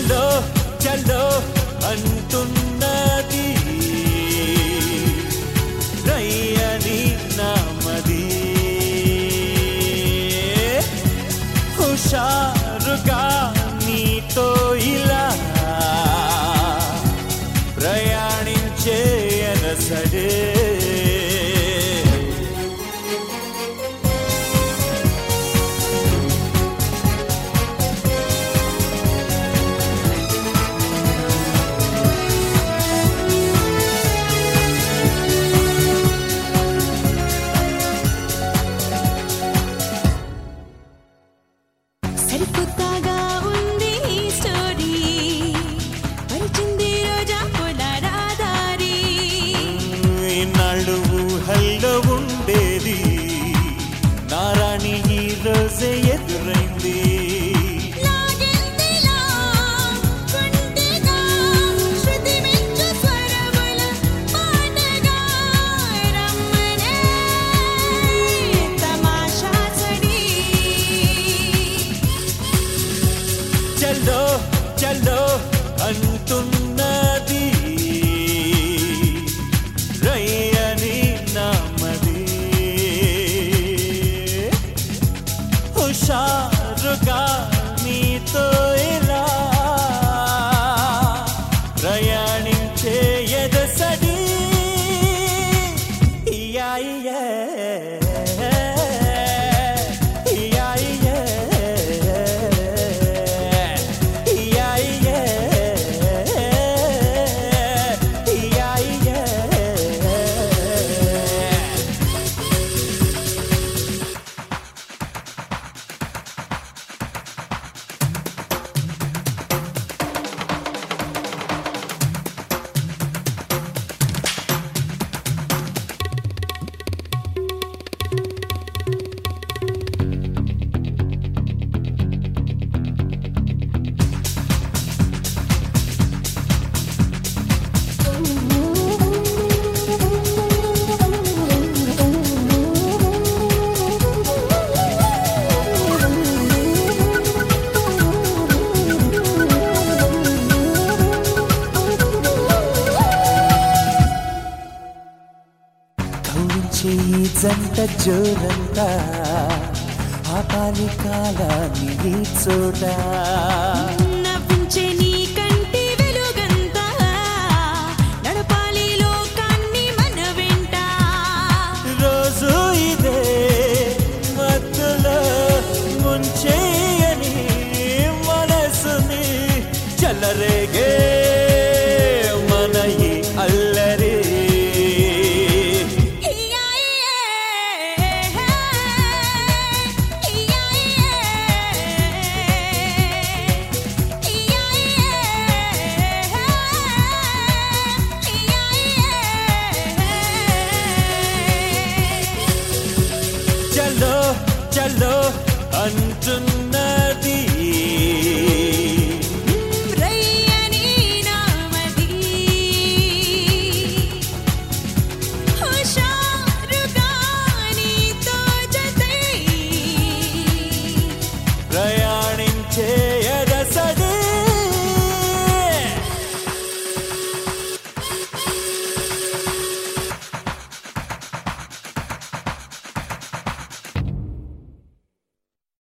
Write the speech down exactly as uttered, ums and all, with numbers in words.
చల్లో చల్లో అంటున్నది రయ్యని నామది హుషారుగా నీతో ఇలా ప్రయాణించే ఎనసడే సరికొత్తగా ఉంది ఈ స్టోరీ పరిచింది రోజా పులరాదారి నాళ్ళు ఊహల్లో ఉండేది నారాణి ఈ రోజే ఎదురైంది నాగెంతిలా కుంటిగా శృతి మెచ్చు స్వరముల పాటగా రమ్మనే తమాషా సడి చల్లో చల్లో అంటున్నది రయ్యని నామది హుషారుగా నీతో ఇలా ప్రయాణించే ఎదసడి ఇయా ఇయే ఇయా ఇయే ఇయా ఇయే ఇయా ఇయే కౌంచే ఈ జంట జోరంతా ఆపాలి కాలాన్ని ఈ చోట నవ్వించే నీ కంటి వెలుగంతా నడపాలి లోకాన్ని మన వెంట రోజు ఇదే మత్తులో ముంచేయని మనసుని చల్లరేగే మన ఈ అల్లరి ఇయా ఇయే ఇయా ఇయే ఇయా ఇయే చల్లో చల్లో అంటున్న